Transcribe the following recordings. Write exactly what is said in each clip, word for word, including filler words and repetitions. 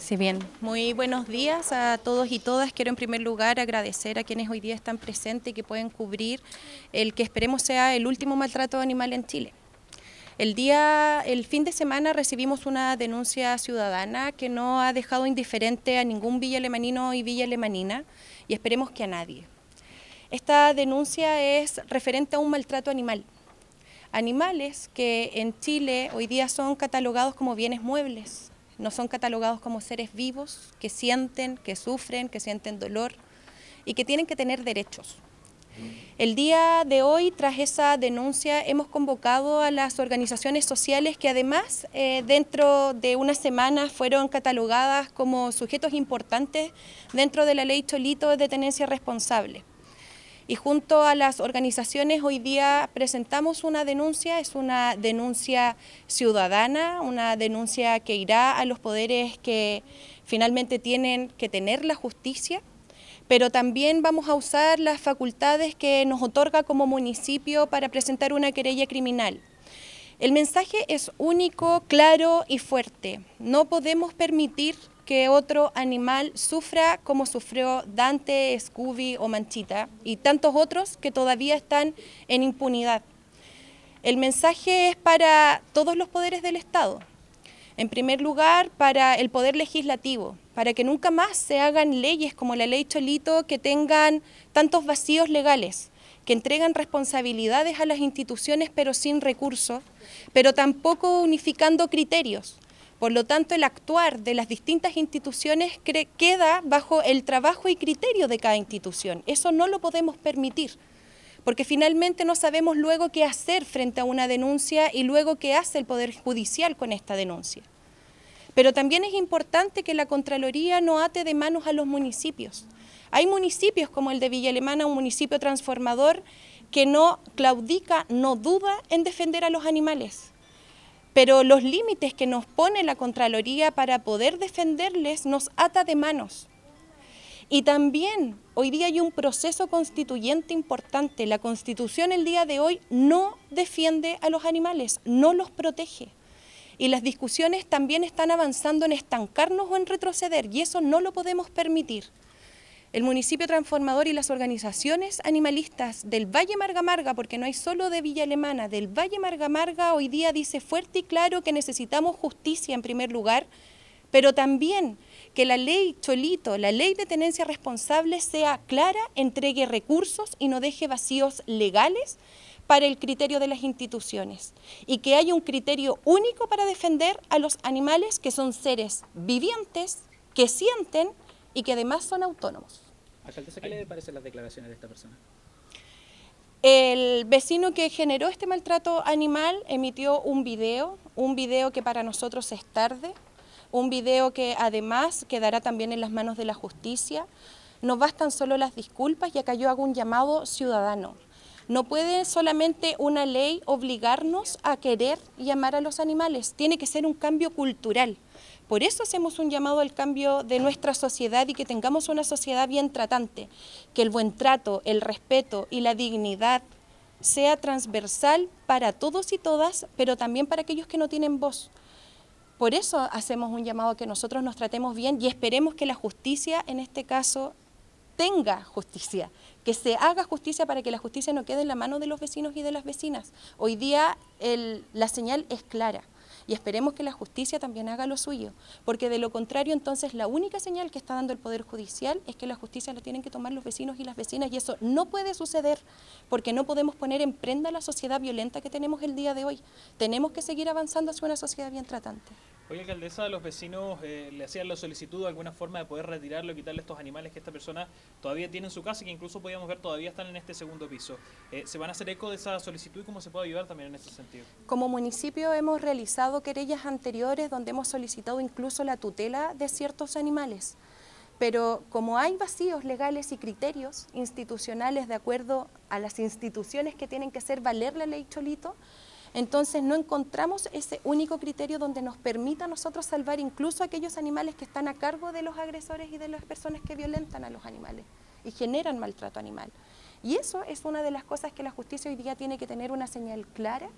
Sí, bien. Muy buenos días a todos y todas. Quiero en primer lugar agradecer a quienes hoy día están presentes y que pueden cubrir el que esperemos sea el último maltrato animal en Chile. El día, el fin de semana recibimos una denuncia ciudadana que no ha dejado indiferente a ningún villa alemanino y villa alemanina y esperemos que a nadie. Esta denuncia es referente a un maltrato animal. Animales que en Chile hoy día son catalogados como bienes muebles. No son catalogados como seres vivos que sienten, que sufren, que sienten dolor y que tienen que tener derechos. El día de hoy, tras esa denuncia, hemos convocado a las organizaciones sociales que además eh, dentro de una semana fueron catalogadas como sujetos importantes dentro de la ley Cholito de tenencia responsable. Y junto a las organizaciones hoy día presentamos una denuncia, es una denuncia ciudadana, una denuncia que irá a los poderes que finalmente tienen que tener la justicia, pero también vamos a usar las facultades que nos otorga como municipio para presentar una querella criminal. El mensaje es único, claro y fuerte. No podemos permitir que otro animal sufra como sufrió Dante, Scooby o Manchita y tantos otros que todavía están en impunidad. El mensaje es para todos los poderes del Estado. En primer lugar, para el poder legislativo, para que nunca más se hagan leyes como la ley Cholito que tengan tantos vacíos legales, que entregan responsabilidades a las instituciones pero sin recursos, pero tampoco unificando criterios. Por lo tanto, el actuar de las distintas instituciones queda bajo el trabajo y criterio de cada institución. Eso no lo podemos permitir, porque finalmente no sabemos luego qué hacer frente a una denuncia y luego qué hace el Poder Judicial con esta denuncia. Pero también es importante que la Contraloría no ate de manos a los municipios. Hay municipios como el de Villa Alemana, un municipio transformador, que no claudica, no duda en defender a los animales. Pero los límites que nos pone la Contraloría para poder defenderles nos ata de manos. Y también hoy día hay un proceso constituyente importante. La Constitución el día de hoy no defiende a los animales, no los protege. Y las discusiones también están avanzando en estancarnos o en retroceder, y eso no lo podemos permitir. El municipio transformador y las organizaciones animalistas del Valle Marga Marga, porque no hay solo de Villa Alemana, del Valle Marga Marga hoy día dice fuerte y claro que necesitamos justicia en primer lugar, pero también que la ley Cholito, la ley de tenencia responsable sea clara, entregue recursos y no deje vacíos legales para el criterio de las instituciones y que haya un criterio único para defender a los animales que son seres vivientes, que sienten y que además son autónomos. Alcaldesa, ¿qué le parecen las declaraciones de esta persona? El vecino que generó este maltrato animal emitió un video, un video que para nosotros es tarde, un video que además quedará también en las manos de la justicia. No bastan solo las disculpas y acá yo hago un llamado ciudadano. No puede solamente una ley obligarnos a querer y amar a los animales, tiene que ser un cambio cultural. Por eso hacemos un llamado al cambio de nuestra sociedad y que tengamos una sociedad bien tratante, que el buen trato, el respeto y la dignidad sea transversal para todos y todas, pero también para aquellos que no tienen voz. Por eso hacemos un llamado a que nosotros nos tratemos bien y esperemos que la justicia, en este caso, tenga justicia, que se haga justicia para que la justicia no quede en la mano de los vecinos y de las vecinas. Hoy día el, la señal es clara. Y esperemos que la justicia también haga lo suyo, porque de lo contrario entonces la única señal que está dando el Poder Judicial es que la justicia la tienen que tomar los vecinos y las vecinas, y eso no puede suceder porque no podemos poner en prenda la sociedad violenta que tenemos el día de hoy. Tenemos que seguir avanzando hacia una sociedad bien tratante. Oye, alcaldesa, los vecinos eh, le hacían la solicitud de alguna forma de poder retirarlo y quitarle estos animales que esta persona todavía tiene en su casa y que incluso podíamos ver todavía están en este segundo piso. Eh, ¿Se van a hacer eco de esa solicitud y cómo se puede ayudar también en ese sentido? Como municipio hemos realizado querellas anteriores donde hemos solicitado incluso la tutela de ciertos animales. Pero como hay vacíos legales y criterios institucionales de acuerdo a las instituciones que tienen que hacer valer la ley Cholito, entonces no encontramos ese único criterio donde nos permita a nosotros salvar incluso aquellos animales que están a cargo de los agresores y de las personas que violentan a los animales y generan maltrato animal. Y eso es una de las cosas que la justicia hoy día tiene que tener una señal clara,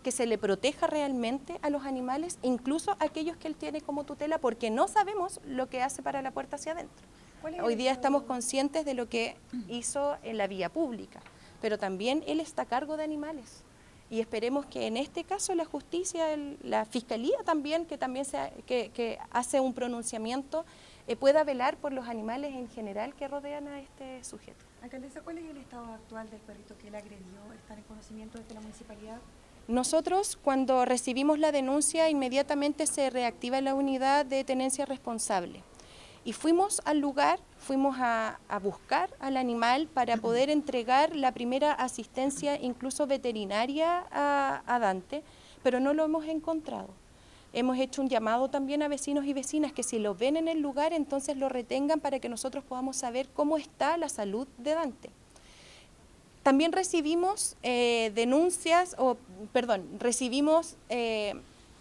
que se le proteja realmente a los animales, incluso a aquellos que él tiene como tutela, porque no sabemos lo que hace para la puerta hacia adentro. Hoy día estamos conscientes de lo que hizo en la vía pública, pero también él está a cargo de animales. Y esperemos que en este caso la justicia, el, la fiscalía también, que también se, que, que hace un pronunciamiento, eh, pueda velar por los animales en general que rodean a este sujeto. Alcaldesa, ¿cuál es el estado actual del perrito que él agredió? ¿Están en conocimiento desde la municipalidad? Nosotros, cuando recibimos la denuncia, inmediatamente se reactiva la unidad de tenencia responsable. Y fuimos al lugar, fuimos a, a buscar al animal para poder entregar la primera asistencia, incluso veterinaria, a, a Dante, pero no lo hemos encontrado. Hemos hecho un llamado también a vecinos y vecinas que si lo ven en el lugar, entonces lo retengan para que nosotros podamos saber cómo está la salud de Dante. También recibimos eh, denuncias, o perdón, recibimos... Eh,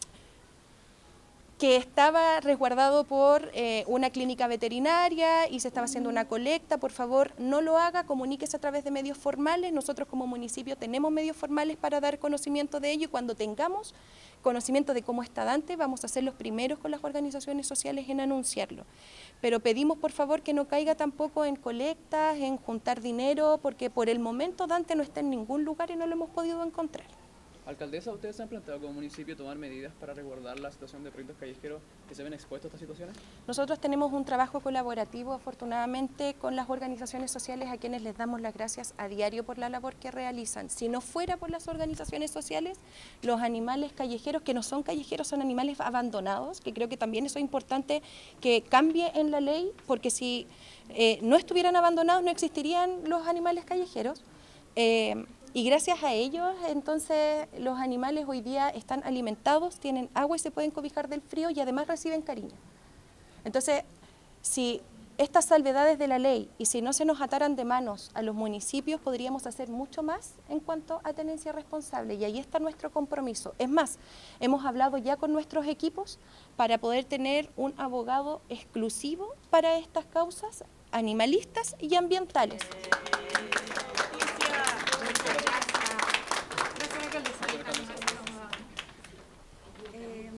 que estaba resguardado por eh, una clínica veterinaria y se estaba haciendo una colecta. Por favor, no lo haga, comuníquese a través de medios formales. Nosotros como municipio tenemos medios formales para dar conocimiento de ello y cuando tengamos conocimiento de cómo está Dante, vamos a ser los primeros con las organizaciones sociales en anunciarlo. Pero pedimos por favor que no caiga tampoco en colectas, en juntar dinero, porque por el momento Dante no está en ningún lugar y no lo hemos podido encontrar. Alcaldesa, ¿ustedes se han planteado como municipio tomar medidas para resguardar la situación de perritos callejeros que se ven expuestos a estas situaciones? Nosotros tenemos un trabajo colaborativo, afortunadamente, con las organizaciones sociales a quienes les damos las gracias a diario por la labor que realizan. Si no fuera por las organizaciones sociales, los animales callejeros, que no son callejeros, son animales abandonados, que creo que también eso es importante que cambie en la ley, porque si eh, no estuvieran abandonados no existirían los animales callejeros. Eh, Y gracias a ellos, entonces, los animales hoy día están alimentados, tienen agua y se pueden cobijar del frío y además reciben cariño. Entonces, si estas salvedades de la ley y si no se nos ataran de manos a los municipios, podríamos hacer mucho más en cuanto a tenencia responsable y ahí está nuestro compromiso. Es más, hemos hablado ya con nuestros equipos para poder tener un abogado exclusivo para estas causas animalistas y ambientales.